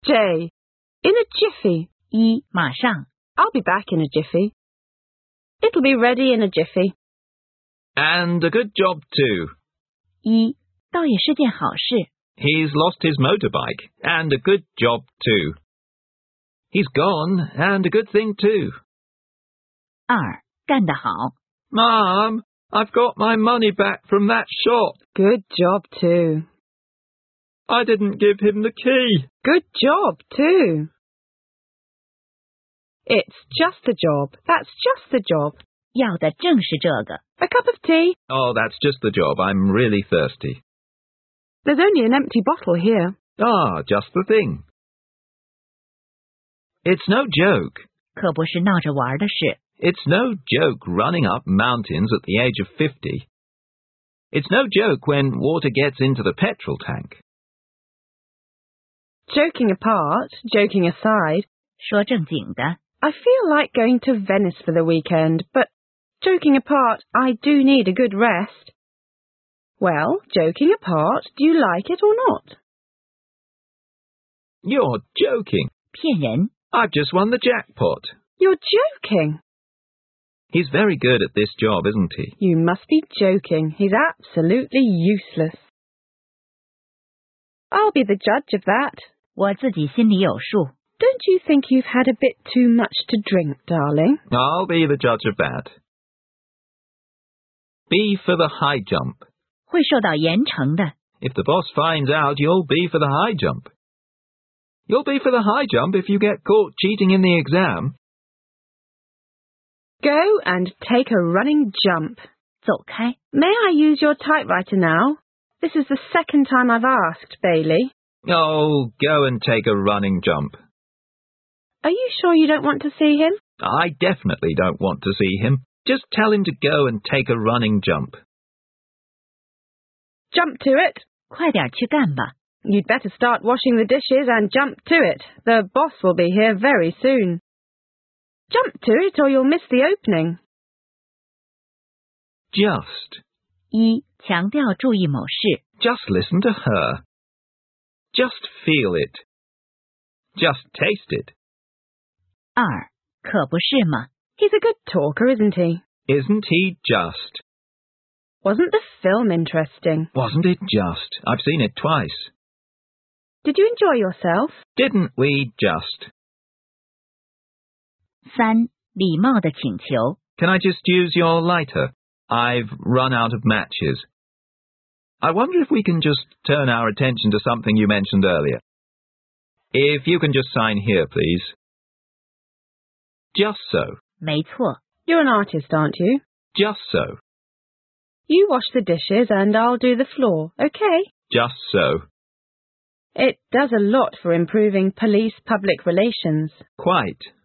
J. In a jiffy. 一、马上 I'll be back in a jiffy. It'll be ready in a jiffy. And a good job too. 一、倒也是件好事。 He's lost his motorbike, and a good job too. He's gone, and a good thing too. 二、干得好。 Mom, I've got my money back from that shop. Good job too. I didn't give him the key. Good job too. It's just a job. That's just the job. 要的正是这个。 A cup of tea. Oh, that's just the job. I'm really thirsty. There's only an empty bottle here. Ah, just the thing. It's no joke. 可不是闹着玩的事。 It's no joke running up mountains at the age of 50. It's no joke when water gets into the petrol tank. Joking apart, joking aside, 说正经的， I feel like going to Venice for the weekend, but joking apart, I do need a good rest. Well, joking apart, do you like it or not? You're joking. 骗人。 I've just won the jackpot. You're joking. He's very good at this job, isn't he? You must be joking. He's absolutely useless. I'll be the judge of that. 我自己心里有数。 Don't you think you've had a bit too much to drink, darling? I'll be the judge of that. B for the high jump. 会受到严惩的。 If the boss finds out, you'll be for the high jump. You'll be for the high jump if you get caught cheating in the exam. Go and take a running jump. 走开。 May I use your typewriter now? This is the second time I've asked, Bailey. Oh, go and take a running jump. Are you sure you don't want to see him? I definitely don't want to see him. Just tell him to go and take a running jump. Jump to it. 快点去干吧。 You'd better start washing the dishes and jump to it. The boss will be here very soon. Jump to it or you'll miss the opening. Just. 一、强调注意某事。 Just listen to her. Just feel it. Just taste it. 二、可不是嘛。 He's a good talker, isn't he? Isn't he just? Wasn't the film interesting? Wasn't it just? I've seen it twice. Did you enjoy yourself? Didn't we just? 三、礼貌的请求。 Can I just use your lighter? I've run out of matches. I wonder if we can just turn our attention to something you mentioned earlier. If you can just sign here, please. Just so. 没错。 You're an artist, aren't you? Just so. You wash the dishes and I'll do the floor, okay? Just so. It does a lot for improving police public relations. Quite.